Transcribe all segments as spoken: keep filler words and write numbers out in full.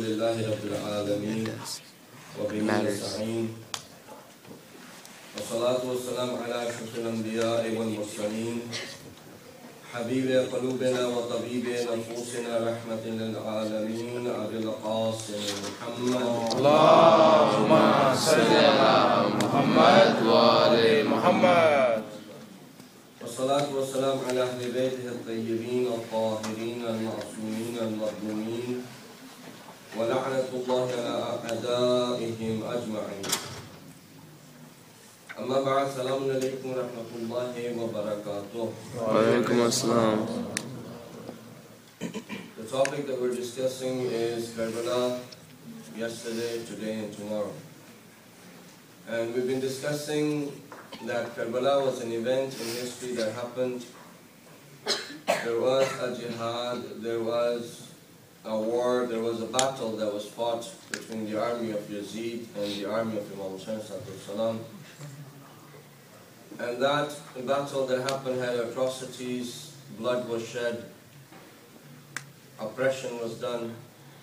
لله رب العالمين وبه نستعين والصلاة والسلام على أشرف الأنبياء والمرسلين حبيب قلوبنا وطبيب نفوسنا رحمة للعالمين أبي القاسم محمد اللهم صل على محمد وآل محمد والصلاة والسلام على أهل بيته الطيبين الطاهرين المعصومين المظلومين ولعنة الله على أعدائهم أجمعين. أما بعد، السلام عليكم ورحمة الله وبركاته. وعليكم السلام. The topic that we're discussing is Karbala, yesterday, today and tomorrow. And we've been discussing that Karbala was an event in history that happened. There was a jihad, there was a war, there was a battle that was fought between the army of Yazid and the army of Imam Hussein salam. And that battle that happened had atrocities, blood was shed, oppression was done.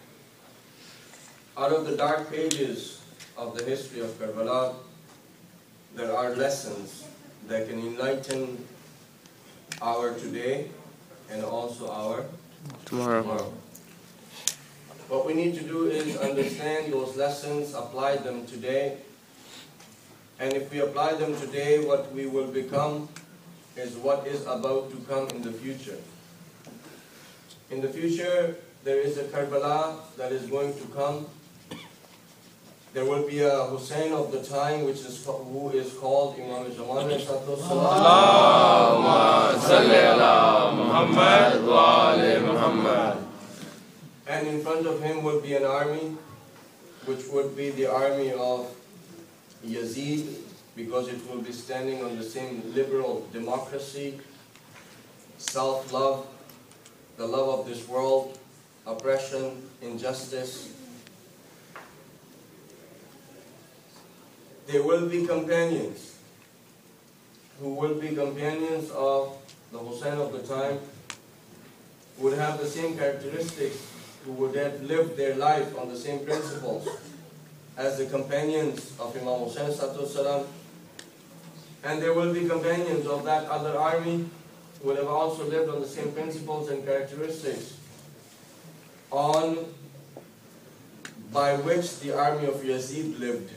Out of the dark pages of the history of Karbala, there are lessons that can enlighten our today and also our Tomorrow. tomorrow. What we need to do is understand those lessons, apply them today, and if we apply them today, what we will become is what is about to come in the future. In the future, there is a Karbala that is going to come. There will be a Hussein of the time, which is who is called Imam Zaman. Allahumma salli ala Muhammad wa ali Muhammad. And in front of him will be an army, which would be the army of Yazid, because it will be standing on the same liberal democracy, self-love, the love of this world, oppression, injustice. There will be companions who will be companions of the Hussein of the time, would have the same characteristics, who would have lived their life on the same principles as the companions of Imam Hussein salam. And there will be companions of that other army who would have also lived on the same principles and characteristics on by which the army of Yazid lived.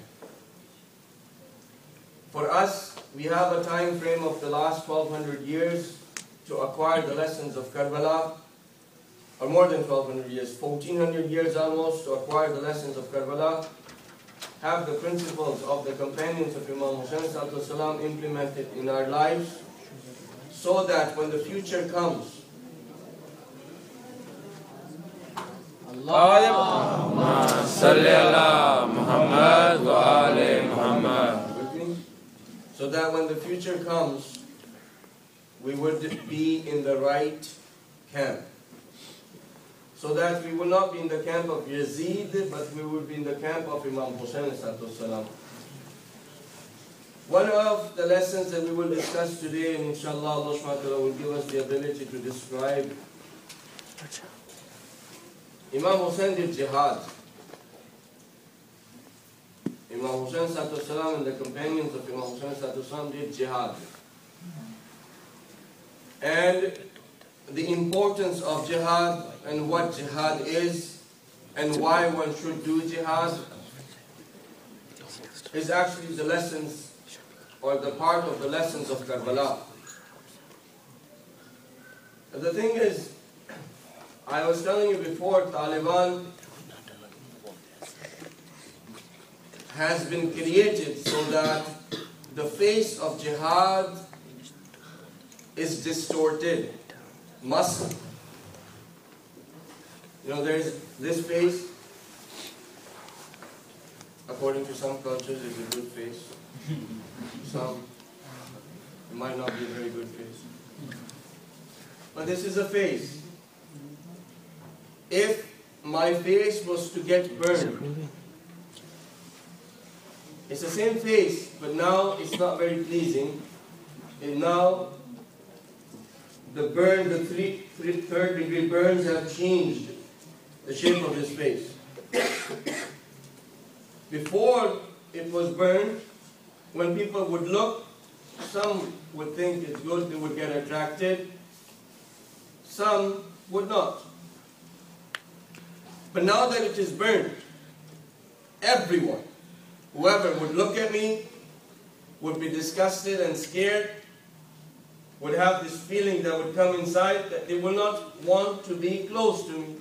For us, we have a time frame of the last twelve hundred years to acquire the lessons of Karbala, or more than twelve hundred years, fourteen hundred years almost, to acquire the lessons of Karbala, have the principles of the companions of Imam Hussein salam implemented in our lives, so that when the future comes, Allahumma salli ala Muhammad wa ali Muhammad. So that when the future comes, we would be in the right camp. So that we will not be in the camp of Yazid, but we will be in the camp of Imam Hussein salam. One of the lessons that we will discuss today, and inshallah Allah subhanahu wa ta'ala will give us the ability to describe. Imam Hussein did jihad. Imam Hussein salam and the companions of Imam Hussein salam did jihad. And the importance of jihad and what jihad is and why one should do jihad is actually the lessons or the part of the lessons of Karbala. The thing is, I was telling you before, Taliban has been created so that the face of jihad is distorted. Must. You know, there is this face, according to some cultures, is a good face. Some, it might not be a very good face. But this is a face. If my face was to get burned, it's the same face, but now it's not very pleasing. And now the burn, the three, three, third degree burns have changed the shape of his face. Before it was burned, when people would look, some would think it's good, they would get attracted. Some would not. But now that it is burned, everyone, whoever would look at me, would be disgusted and scared, would have this feeling that would come inside that they will not want to be close to me.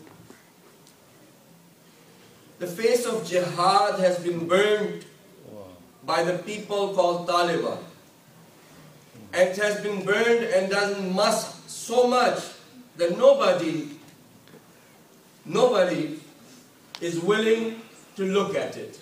The face of jihad has been burned by the people called Taliban. And it has been burned and done much, so much that nobody, nobody is willing to look at it.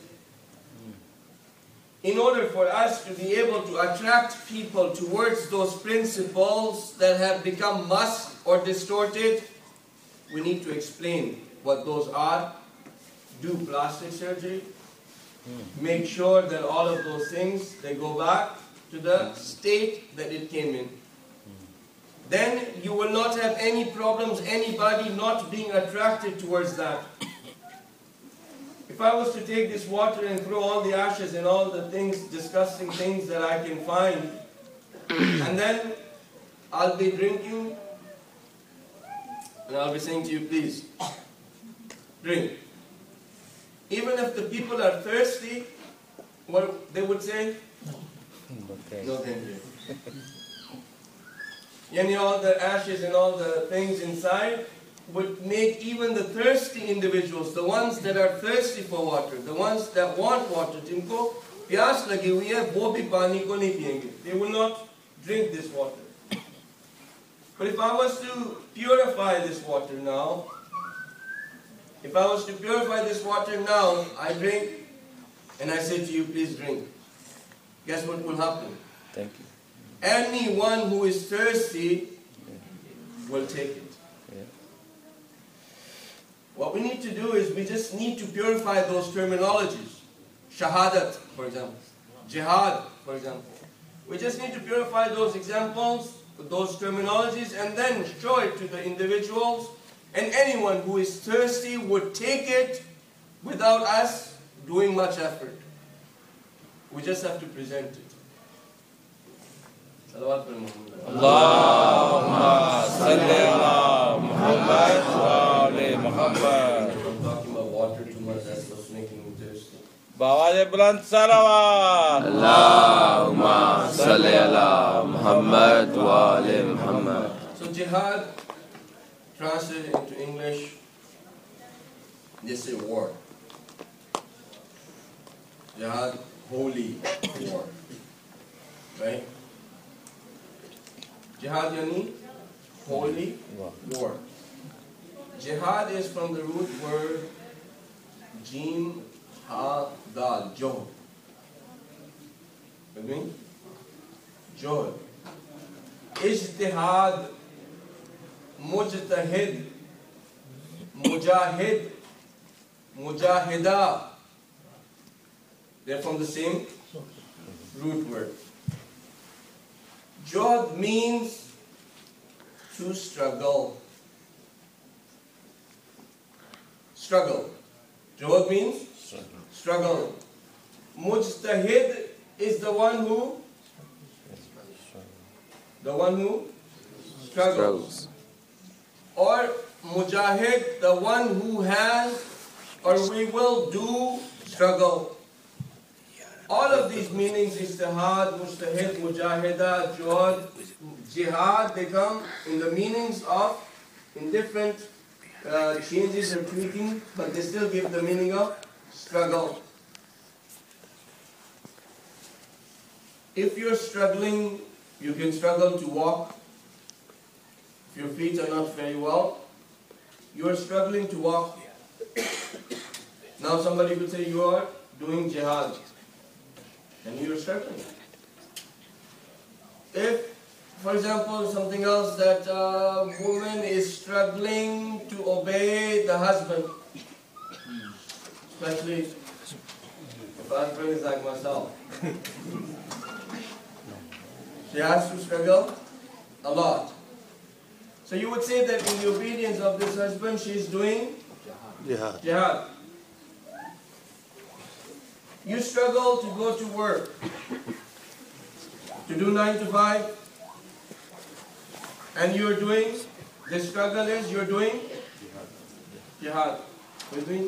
In order for us to be able to attract people towards those principles that have become musk or distorted, we need to explain what those are, do plastic surgery, make sure that all of those things, they go back to the state that it came in. Then you will not have any problems, anybody not being attracted towards that. If I was to take this water and throw all the ashes and all the things, disgusting things that I can find, and then I'll be drinking, and I'll be saying to you, please, drink. Even if the people are thirsty, what they would say? Okay. No, thank you. Yani all the ashes and all the things inside would make even the thirsty individuals, the ones that are thirsty for water, the ones that want water, जिनको प्यास लगी हुई है, वो भी पानी को नहीं पिएंगे. They will not drink this water. But if I was to purify this water now, if I was to purify this water now, I drink, and I say to you, please drink. Guess what will happen? Thank you. Anyone who is thirsty will take it. Yeah. What we need to do is we just need to purify those terminologies. Shahadat, for example. Jihad, for example. We just need to purify those examples, those terminologies, and then show it to the individuals. And anyone who is thirsty would take it without us doing much effort. We just have to present it. Salawat ala Muhammad. Allahumma salli ala Muhammad wa ali Muhammad. I'm talking about water too much, that's what's making me thirsty. Bawaje buland salawat. Allahumma salli ala Muhammad wa ali Muhammad. So jihad, translated into English, they say war. Jihad, holy war. Right? Jihad yani holy war. Jihad is from the root word jim ha dal, johd. With me? Johd. Ijtihad, mujtahid, mujahid, mujahida. They're from the same root word. Johd means to struggle. Struggle. Johd means struggle. Mujtahid is the one who the one who struggles. Or mujahid, the one who has or we will do struggle. All of these meanings, ijtihad, mujtahid, mujahida, johd, jihad, they come in the meanings of, in different uh, changes or tweaking, but they still give the meaning of struggle. If you're struggling, you can struggle to walk. If your feet are not very well, you are struggling to walk. Now somebody could say you are doing jihad, and you are struggling. If, for example, something else, that a woman is struggling to obey the husband, especially if the husband is like myself. She has to struggle a lot. So you would say that in the obedience of this husband, she is doing Jihad. jihad. you struggle to go to work, to do nine to five, and you're doing, the struggle is you're doing jihad. With me?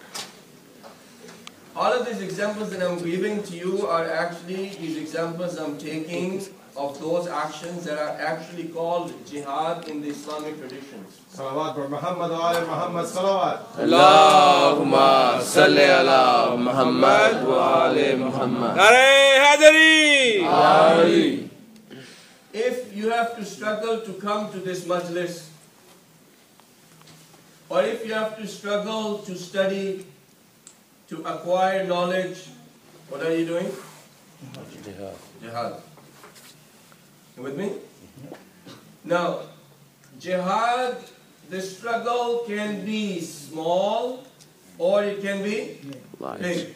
All of these examples that I'm giving to you are actually these examples I'm taking of those actions that are actually called jihad in the Islamic traditions. صلوات محمد وآل محمد صلوات. اللهم صل على محمد وآل محمد. نعرہ حیدری. If you have to struggle to come to this majlis, or if you have to struggle to study, to acquire knowledge, what are you doing? Jihad. Jihad. You with me? Now, jihad, the struggle can be small or it can be big.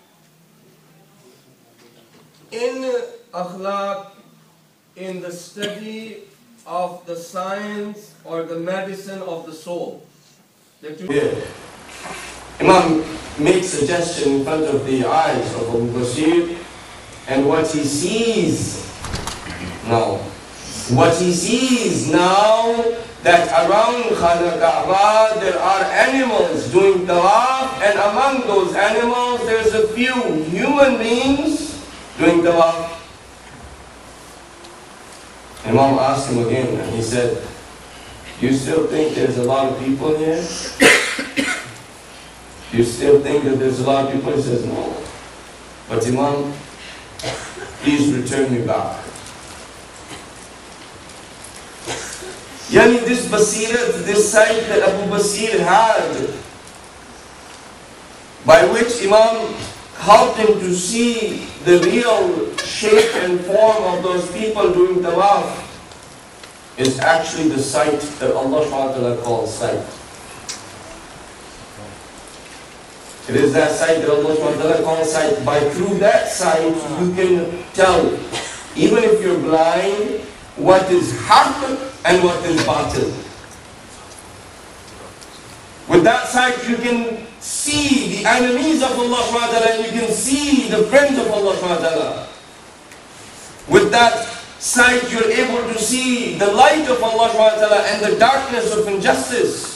In akhlaq, in the study of the science or the medicine of the soul. Yeah. Imam makes suggestion in front of the eyes of Abu Basir, and what he sees now, what he sees now, that around Khana Kaaba there are animals doing tawaf, and among those animals there's a few human beings doing tawaf. Imam asked him again, and he said, you still think there's a lot of people here? You still think that there's a lot of people? He says, no. But Imam, please return me back. Yani this basirat, this sight that Abu Basir had, by which Imam helped him to see the real shape and form of those people doing tawaf, is actually the sight that Allah subhanahu wa ta'ala calls sight. It is that sight that Allah subhanahu wa ta'ala calls sight. By through that sight you can tell, even if you're blind, what is haqq and what is batil. With that sight you can see the enemies of Allah subhanahu wa ta'ala, and you can see the friends of Allah subhanahu wa ta'ala. With that sight you're able to see the light of Allah subhanahu wa ta'ala and the darkness of injustice.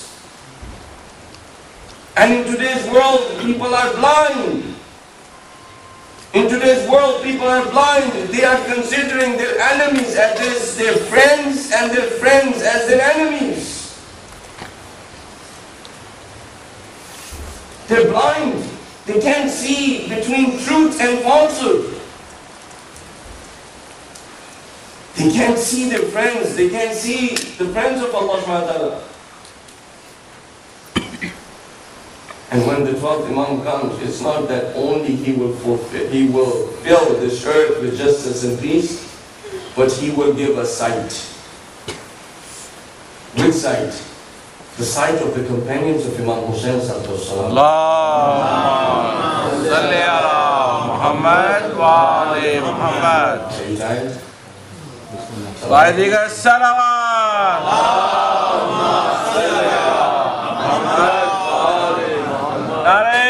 And in today's world people are blind. In today's world people are blind. They are considering their enemies as their friends and their friends as their enemies. They're blind. They can't see between truth and falsehood. They can't see their friends. They can't see the friends of Allah subhanahu wa ta'ala. And when the twelfth Imam comes, it's not that only he will fulfill, he will fill this earth with justice and peace, but he will give a sight. Which sight? The sight of the companions of Imam Hussain sallallahu alaihi wasallam. Allahumma salli ala Muhammad wa ali Muhammad. Are you tired? Wa'alaikum salawat. Allahumma salli ala Muhammad wa ali Muhammad. Nare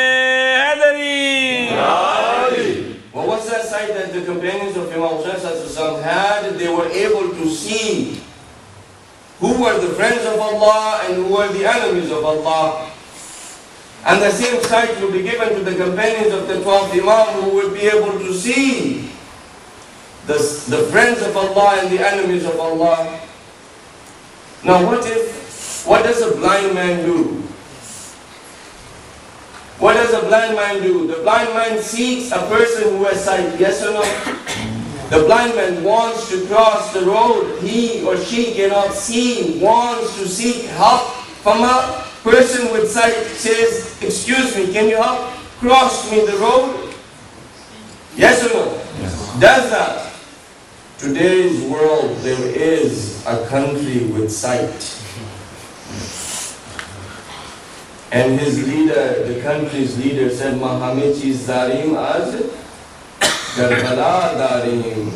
Hadari. Well, what's that sight that the companions of Imam Hussain sallallahu alaihi wasallam had? They were able to see who were the friends of Allah and who were the enemies of Allah. And the same sight will be given to the companions of the twelfth Imam, who will be able to see the, the friends of Allah and the enemies of Allah. Now what if, what does a blind man do? What does a blind man do? The blind man seeks a person who has sight, yes or no? The blind man wants to cross the road. He or she cannot see, wants to seek help from a person with sight. Says, excuse me, can you help cross me the road? Yes or no? Yes. Does that? Today's world, there is a country with sight. And his leader, the country's leader said, Mahamichi Zarim az Karbala Darim.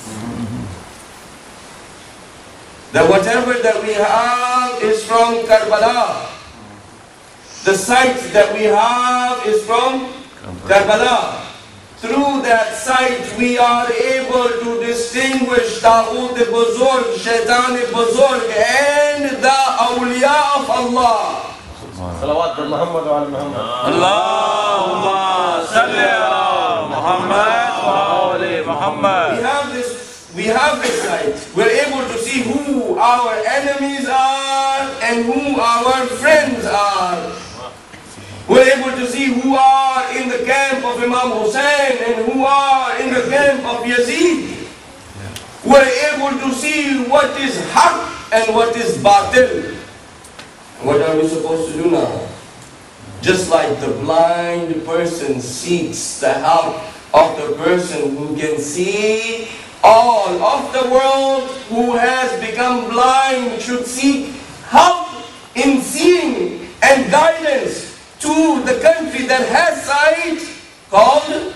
That whatever that we have is from Karbala. The sight that we have is from Karbala. Through that sight, we are able to distinguish Taghut-e-Buzurg, Shaitan-e-Buzurg, and the awliya of Allah. صلوات محمد وعلى محمد. Allahumma salli ala Muhammad wa ali Muhammad. We have this, we have this sight. We're able to see who our enemies are and who our friends are. We're able to see who are in the camp of Imam Hussein and who are in the camp of Yazid. We're able to see what is haq and what is batil. What are we supposed to do now? Just like the blind person seeks the help of the person who can see, all of the world who has become blind should seek help in seeing and guidance to the country that has sight, called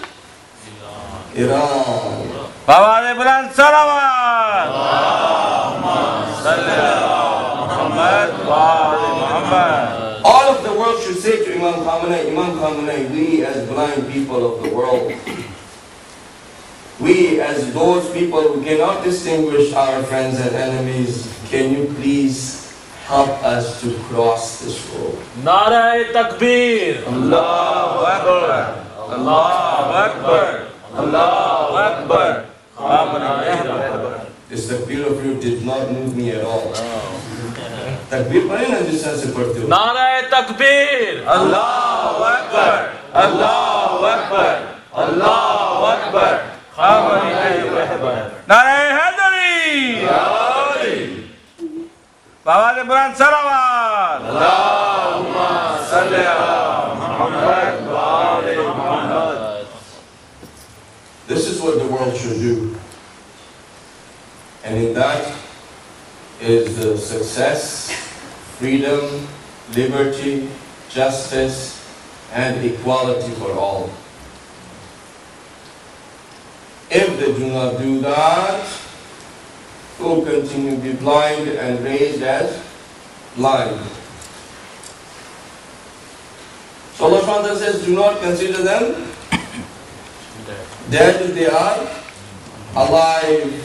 Iran. Baba de Buland Salawat. Allahumma salli ala Muhammad wa ali Muhammad. All of the world should say to Imam Khamenei, Imam Khamenei, we as blind people of the world, we as those people who cannot distinguish our friends and enemies, can you please help us to cross this road? Nare Takbir. Allahu Akbar. Allahu Akbar. Allahu Akbar. This takbir of you did not move me at all. Takbir पढ़े ना जिस तरह से पढ़ते हो. Nare Takbir. Allahu Akbar. Allahu Akbar. Allahu Akbar. Nare Hadari. Baba de Buland Salawat. Allahumma salli ala Muhammad wa ali Muhammad. This is what the world should do. And in that is the success, freedom, liberty, justice, and equality for all. If they do not do that, they will continue to be blind and raised as blind. So Allah subhanahu wa ta'ala says, do not consider them dead if they are alive.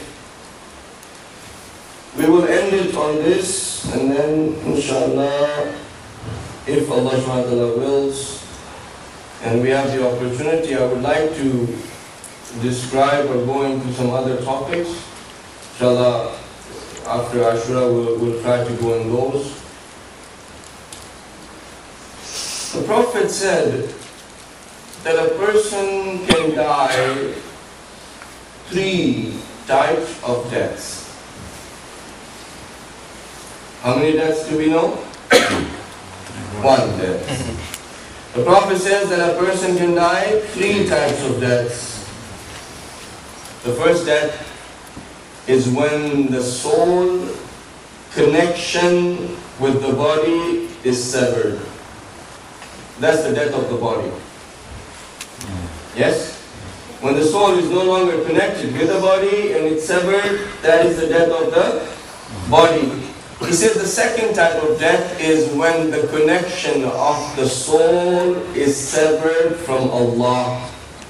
We will end it on this, and then inshallah, if Allah subhanahu wa ta'ala wills, and we have the opportunity, I would like to describe or go into some other topics. Inshallah, after Ashura, we'll, we'll try to go in those. The Prophet said that a person can die three types of deaths. How many deaths do we know? One death. The Prophet says that a person can die three types of deaths. The first death is when the soul connection with the body is severed. That's the death of the body. Yes? When the soul is no longer connected with the body and it's severed, that is the death of the body. He says the second type of death is when the connection of the soul is severed from Allah.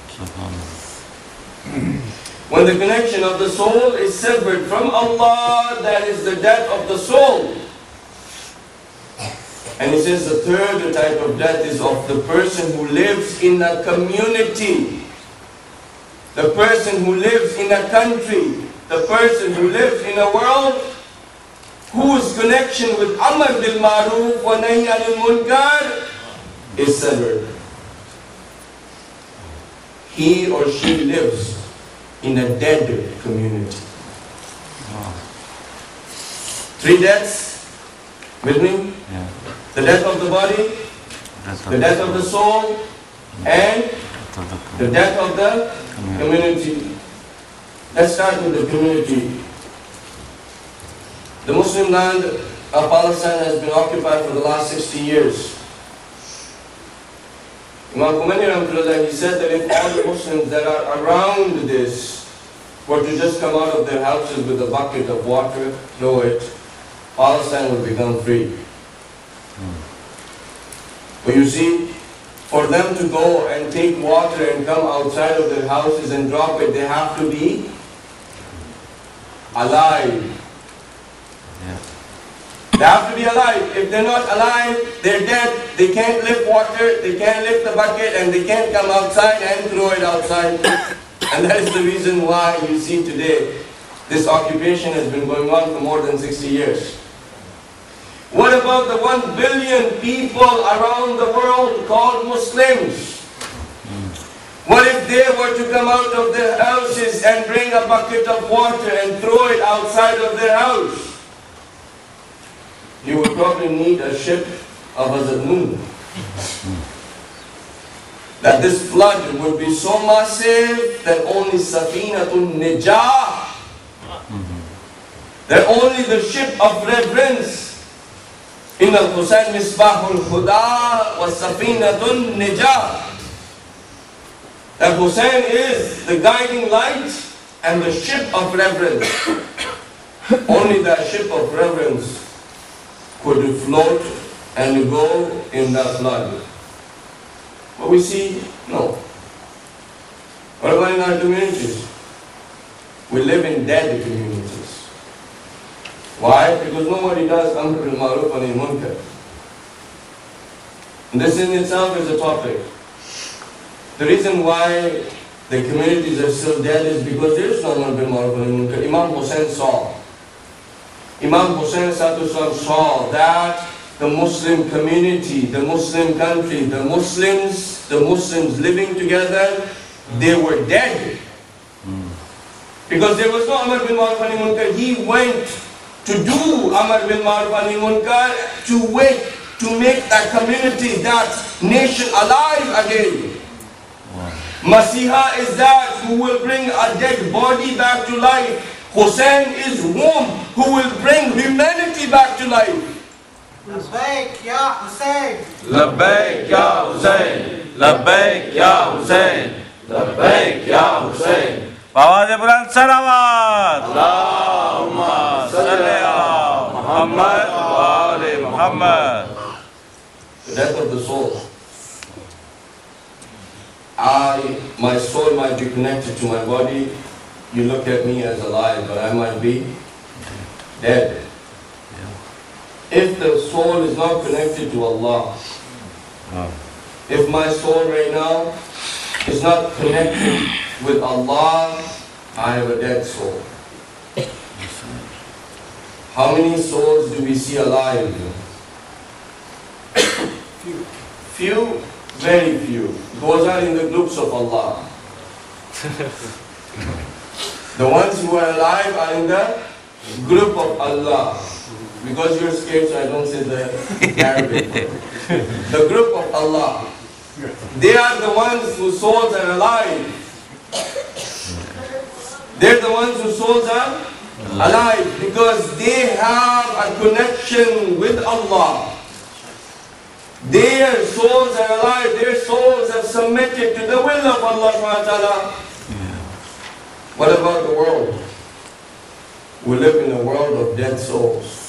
When the connection of the soul is severed from Allah, that is the death of the soul. And he says the third type of death is of the person who lives in a community, the person who lives in a country, the person who lives in a world whose connection with Amr bil Ma'ruf wa Nahy anil Munkar is severed. He or she lives in a dead community. Three deaths, with me? Yeah. The death of the body, the death of the soul, and the death of the community. Let's start with the community. The Muslim land of Palestine has been occupied for the last sixty years. Imam Khomeini Rahmatullah, he said that if all the Muslims that are around this were to just come out of their houses with a bucket of water, throw it, Palestine will become free. But you see, For them to go and take water and come outside of their houses and drop it, they have to be alive. They have to be alive. If they're not alive, they're dead. They can't lift water, they can't lift the bucket, and they can't come outside and throw it outside. And that is the reason why you see today this occupation has been going on for more than sixty years. What about the one billion people around the world called Muslims? What if they were to come out of their houses and bring a bucket of water and throw it outside of their house? You would probably need a ship of Hazrat Noor. That this flood would be so massive that only Safinatun Najah, that only the ship of reverence, in al-Husayn Misbahul Huda was Safinatun Najah, that Hussein is the guiding light and the ship of reverence. Only that ship of reverence could float and go in the flood. But we see, no. What about in our communities? We live in dead communities. Why? Because nobody does Amr bil Ma'ruf wa Nahy anil Munkar. This in itself is a topic. The reason why the communities are still dead is because there is no Amr bil Ma'ruf wa Nahy anil Munkar. Imam Hussain saw. Imam Hussain saw that the Muslim community, the Muslim country, the Muslims, the Muslims living together, they were dead. Because there was no Amr bil Ma'ruf wa Nahy anil Munkar. He went to do Amr bil Ma'ruf wa Nahy anil Munkar, to wait, to make that community, that nation alive again. Wow. Masiha is that who will bring a dead body back to life. Hussein is whom who will bring humanity back to life. Labbaik ya Hussein. Labbaik ya Hussein. Labbaik ya Hussein. Labbaik ya Hussein. Awaz buland salawat. Allahumma salli ala Muhammad wa ali Muhammad. The death of the soul. I, my soul might be connected to my body. You look at me as alive, but I might be dead. If the soul is not connected to Allah, if my soul right now is not connected with Allah, I have a dead soul. How many souls do we see alive? Few. Few, very few. Those are in the groups of Allah. The ones who are alive are in the group of Allah. Because you're scared, so I don't say the Arabic word. The group of Allah. They are the ones whose souls are alive. They're the ones whose souls are alive because they have a connection with Allah. Their souls are alive, their souls are submitted to the will of Allah subhanahu wa ta'ala. What about the world? We live in a world of dead souls.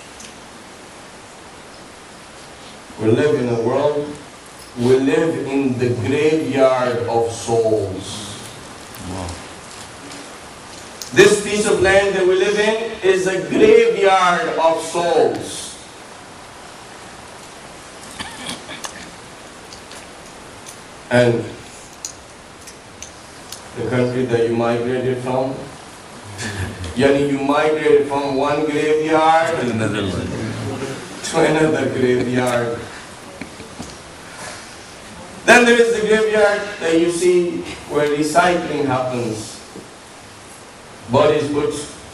We live in a world, we live in the graveyard of souls. Wow. This piece of land that we live in is a graveyard of souls. And the country that you migrated from, yani you migrated from one graveyard to another, to another graveyard. Then there is the graveyard that you see where recycling happens. Bodies put.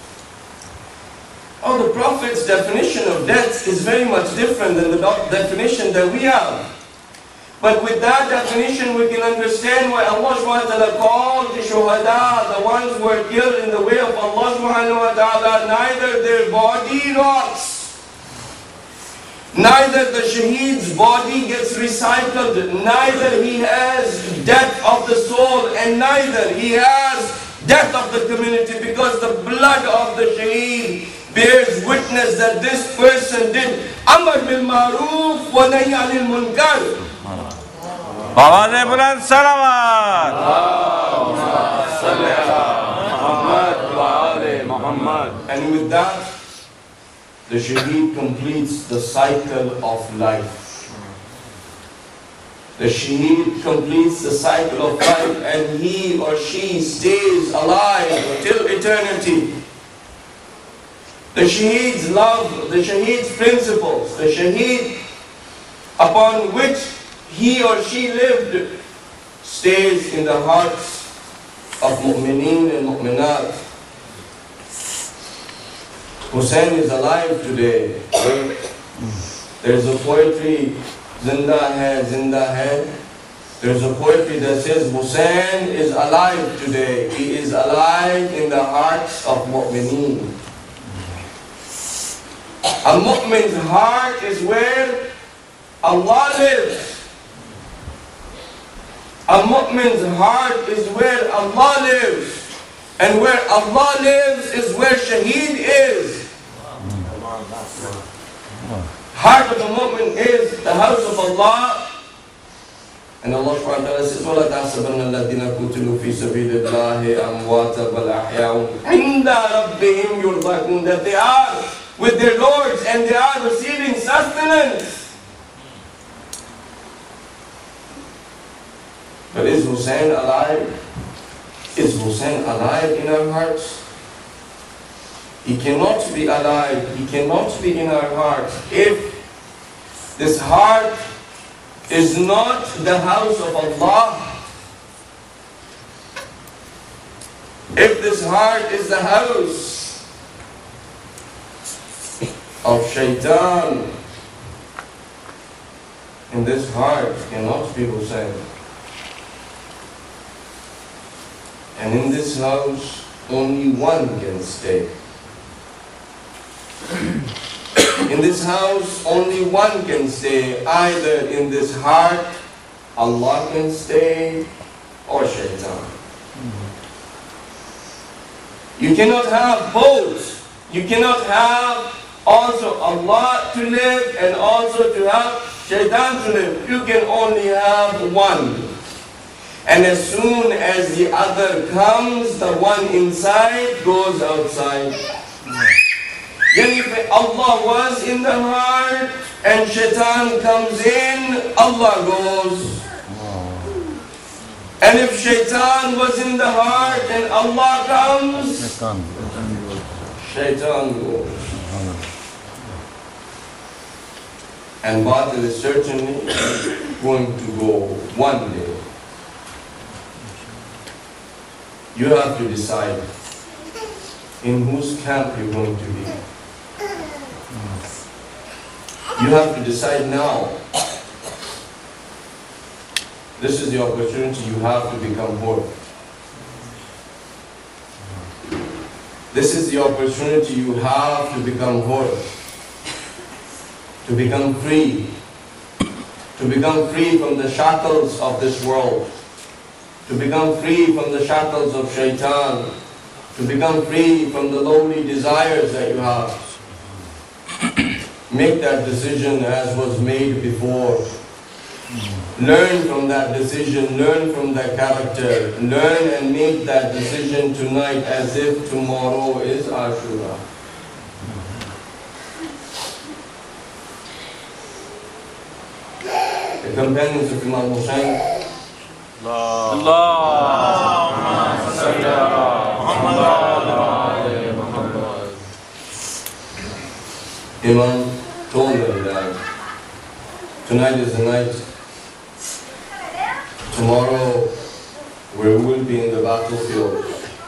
Oh, the Prophet's definition of death is very much different than the definition that we have. But with that definition, we can understand why Allah subhanahu wa ta'ala called the shuhada, the ones who were killed in the way of Allah subhanahu wa ta'ala, neither their body rots, neither the shaheed's body gets recycled, neither he has death of the soul, and neither he has death of the community, because the blood of the shaheed bears witness that this person did Amr bil Ma'ruf wa Nahy anil Munkar. आवाज बुलंद सलावत And with that, the shaheed completes the cycle of life. The shaheed completes the cycle of life, and he or she stays alive till eternity. The shaheed's love, the shaheed's principles, the shaheed upon which he or she lived stays in the hearts of mu'mineen and mu'minat. Hussein is alive today. There's a poetry, Zinda hai, Zinda hai. There's a poetry that says Hussein is alive today. He is alive in the hearts of mu'mineen. A mu'min's heart is where Allah lives. A mu'min's heart is where Allah lives. And where Allah lives is where shaheed is. Heart of a mu'min is the house of Allah. And Allah subhanahu wa ta'ala says, وَلَا تَحْسَبَنَّ الَّذِينَ قُتِلُوا فِي سَبِيلِ اللَّهِ أَمْوَاتًا بَلْ أَحْيَاءٌ عِنْدَ رَبِّهِمْ يُرْزَقُونَ. That they are with their lords and they are receiving sustenance. But is Hussein alive? Is Hussein alive in our hearts? He cannot be alive, he cannot be in our hearts if this heart is not the house of Allah. If this heart is the house of shaitan, and this heart cannot be Hussein. And in this house, only one can stay. In this house, only one can stay. Either in this heart, Allah can stay, or shaitan. You cannot have both. You cannot have also Allah to live and also to have shaitan to live. You can only have one. And as soon as the other comes, the one inside goes outside. Yani if Allah was in the heart and shaitan comes in, Allah goes. And if shaitan was in the heart and Allah comes, shaitan goes. And batil is certainly going to go one day. You have to decide in whose camp you're going to be. You have to decide now. This is the opportunity you have to become whole. This is the opportunity you have to become whole. To become free. To become free from the shackles of this world. To become free from the shackles of shaitan, to become free from the lowly desires that you have. Make that decision as was made before. Learn from that decision, learn from that character, learn and make that decision tonight as if tomorrow is Ashura. The companions of Imam Hussein, Imam told them that tonight is the night. Tomorrow we will be in the battlefield.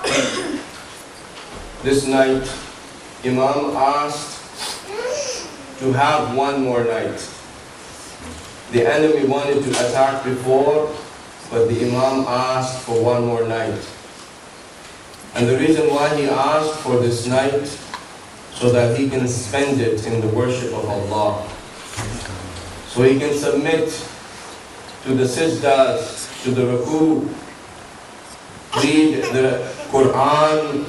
This night, Imam asked to have one more night. The enemy wanted to attack before, but the Imam asked for one more night. And the reason why he asked for this night, so that he can spend it in the worship of Allah. So he can submit to the sajdas, to the ruku, read the Quran,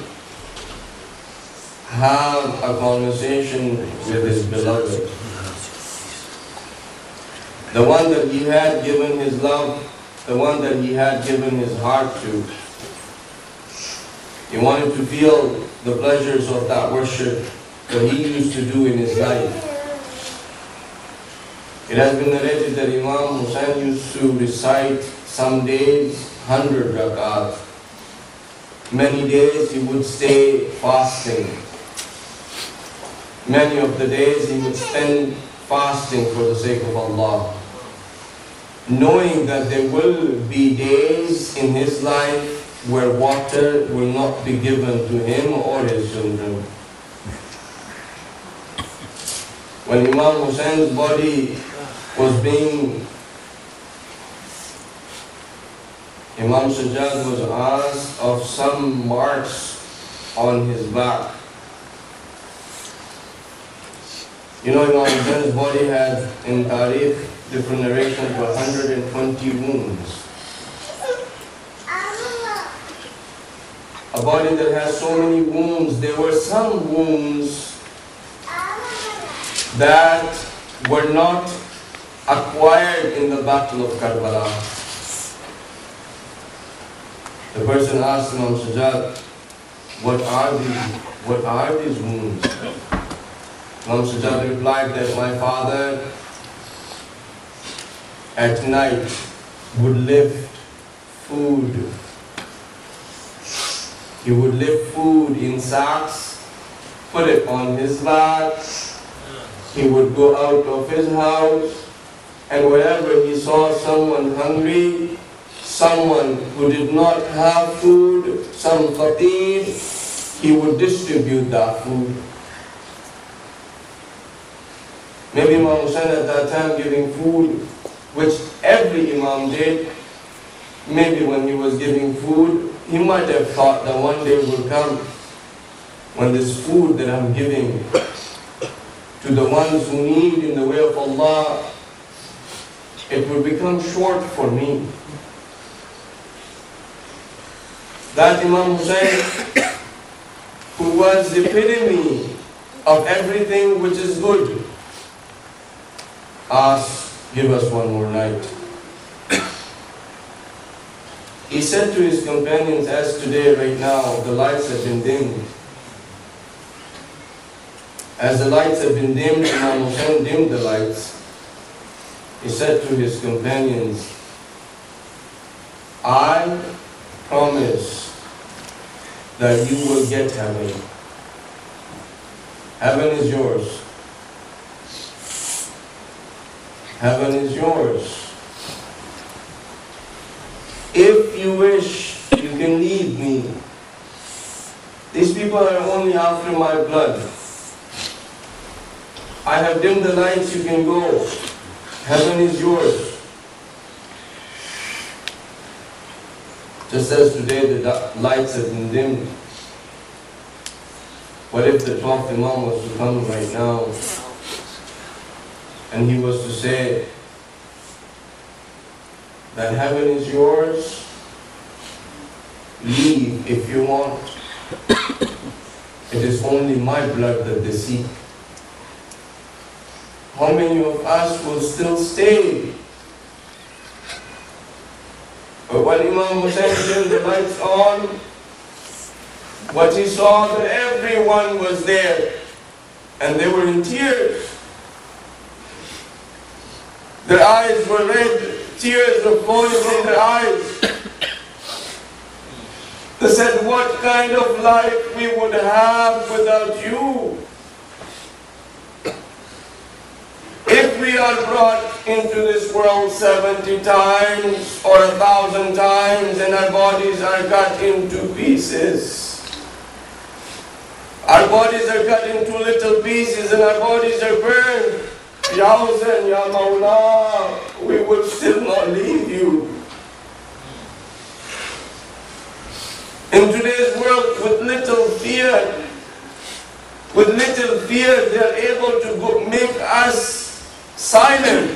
have a conversation with his beloved. the one that he had given his love, the one that he had given his heart to. He wanted to feel the pleasures of that worship that he used to do in his life. It has been narrated that Imam Hussain used to recite some days one hundred rakat. Many days he would stay fasting. Many of the days he would spend fasting for the sake of Allah, knowing that there will be days in his life where water will not be given to him or his children. When Imam Hussein's body was being, Imam Sajjad was asked of some marks on his back. You know, Imam Hussein's body had, in Tariq, different narrations, one hundred twenty wounds. A body that has so many wounds, there were some wounds that were not acquired in the battle of Karbala. The person asked Imam Sajjad, what are these, what are these wounds? Imam Sajjad replied that my father at night would lift food. He would lift food in sacks, put it on his back. He would go out of his house, and wherever he saw someone hungry, someone who did not have food, some faqir, he would distribute that food. Maybe Imam Hussain at that time giving food, which every Imam did. Maybe when he was giving food, he might have thought that one day will come when this food that I'm giving to the ones who need in the way of Allah, it will become short for me. That Imam Hussain, who was the epitome of everything which is good, asked, give us one more night. He said to his companions, as today, right now, the lights have been dimmed. As the lights have been dimmed, Imam Hussain dimmed the lights. He said to his companions, I promise that you will get heaven. Heaven is yours. Heaven is yours. If you wish, you can leave me. These people are only after my blood. I have dimmed the lights, you can go. Heaven is yours. Just as today the lights have been dimmed. What if the twelfth Imam was to come right now and he was to say that heaven is yours, leave if you want. It is only my blood that they seek. How many of us will still stay? But when Imam Hussain turned the lights on, what he saw that everyone was there and they were in tears. Their eyes were red, tears were flowing from their eyes. They said, what kind of life we would have without you? If we are brought into this world seventy times or a thousand times and our bodies are cut into pieces, our bodies are cut into little pieces and our bodies are burned, Ya Hussain, Ya Mawla, we will still not leave you. In today's world, with little fear, with little fear, they are able to go make us silent.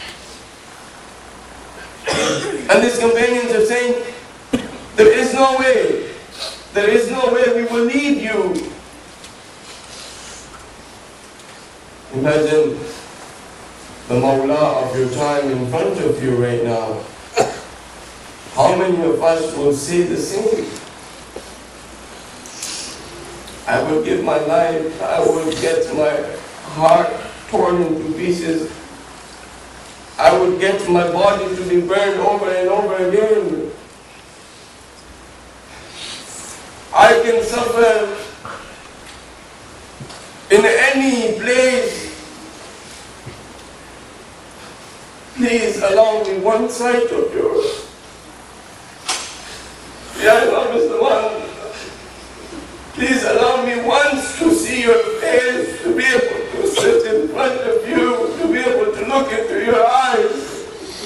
And these companions are saying, there is no way, there is no way we will leave you. Imagine the Mawla of your time in front of you right now, how many of us will say the same? I will give my life, I will get my heart torn into pieces, I would get my body to be burned over and over again. I can suffer in any place. Please allow me one sight of yours. Ya Imam Mustafa, please allow me once to see your face, to be able to sit in front of you, to be able to look into your eyes.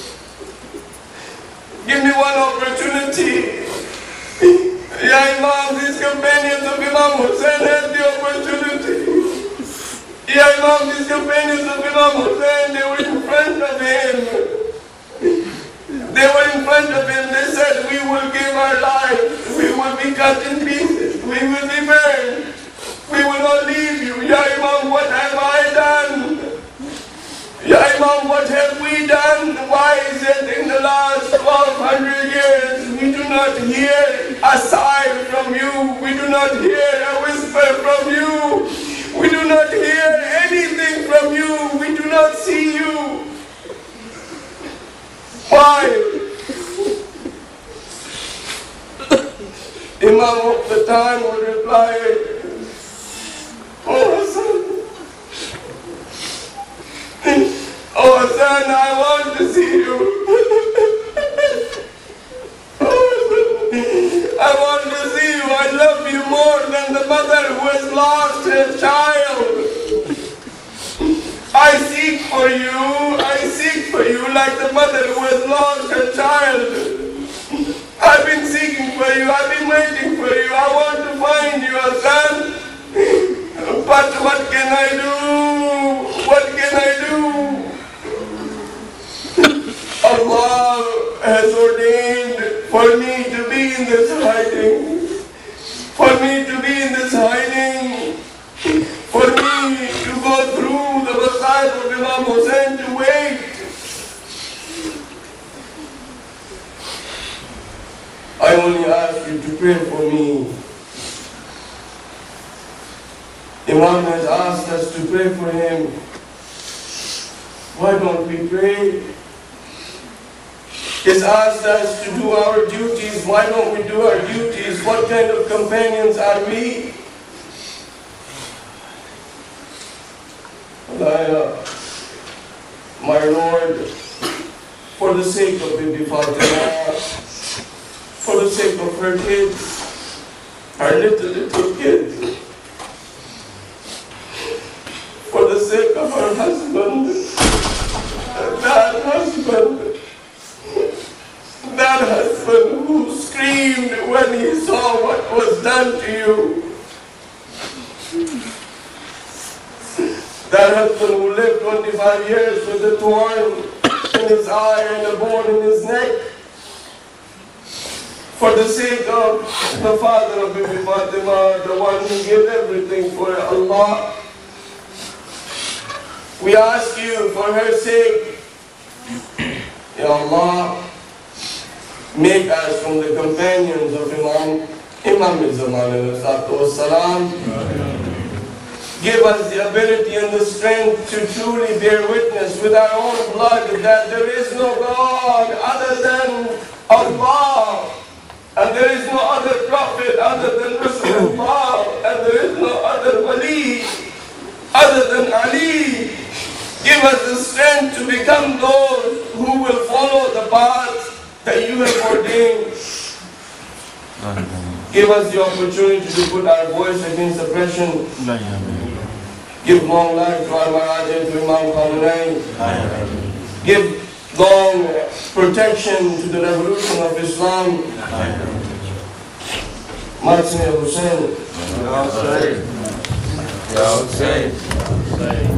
Give me one opportunity. Ya Imam, these companions of Imam Hussein had the opportunity. Ya Imam, these companions of Imam Hussein, they were in front of him. They were in front of him. They said, we will give our lives. We will be cut in pieces. We will be burned. We will not leave you. Ya Imam, what have I done? Ya Imam, what have we done? Why is it in the last twelve hundred years we do not hear a sigh from you? We do not hear a whisper from you. We do not hear anything from you. We do not see you. Why? Imam of the time would reply, Oh Hassan, oh Hassan, I want to see you. I want to see you. I love you more than the mother who has lost her child. I seek for you. I seek for you like the mother who has lost her child. I've been seeking for you. I've been waiting for you. I want to find you, Hassan. But what can I do? What can I do? Allah has ordained for me to be in this hiding. For me to be in this hiding. For me to go through the masjid of Imam Hussein to wait. I only ask you to pray for me. Imam has asked us to pray for him. Why don't we pray? He's asked us to do our duties. Why don't we do our duties? What kind of companions are we? Allah, my Lord, for the sake of Bibi Fatima, for the sake of her kids, her little, little kids, for the sake of her husband, that husband, that husband who screamed when he saw what was done to you, that husband who lived twenty-five years with a thorn in his eye and a bone in his neck, for the sake of the father of Bibi Fatima, the one who gave everything for Allah. We ask you for her sake, Ya Allah, make us from the companions of Imam, Imam Zaman alayhi salam. Give us the ability and the strength to truly bear witness with our own blood that there is no God other than Allah. And there is no other prophet other than Rasulullah, and there is no other wali other than Ali. Give us the strength to become those who will follow the path that you have ordained. Give us the opportunity to put our voice against oppression. Give long life to our Maharaja, to Imam Khamenei. Give long protection to the revolution of Islam. Martin Hussein. Ya Hussein. Ya Hussein.